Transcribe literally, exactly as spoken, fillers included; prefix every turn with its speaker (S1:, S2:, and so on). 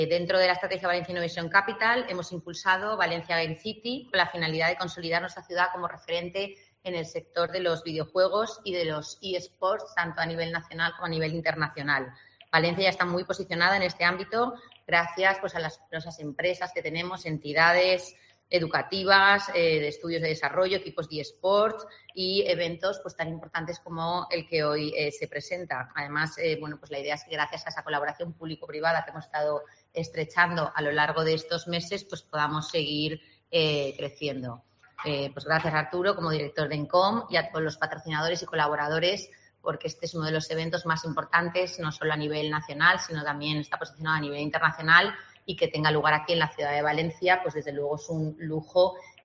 S1: Dentro de la estrategia Valencia Innovation Capital hemos impulsado Valencia Game City con la finalidad de consolidar nuestra ciudad como referente en el sector de los videojuegos y de los eSports, tanto a nivel nacional como a nivel internacional. Valencia ya está muy posicionada en este ámbito gracias pues, a las numerosas empresas que tenemos, entidades educativas, eh, de estudios de desarrollo, equipos de eSports y eventos pues, tan importantes como el que hoy eh, se presenta. Además, eh, bueno, pues la idea es que gracias a esa colaboración público-privada que hemos estado estrechando a lo largo de estos meses, pues podamos seguir eh, creciendo. Eh, pues gracias, Arturo, como director de ENCOM y a todos los patrocinadores y colaboradores, porque este es uno de los eventos más importantes, no solo a nivel nacional, sino también está posicionado a nivel internacional y que tenga lugar aquí en la ciudad de Valencia, pues desde luego es un lujo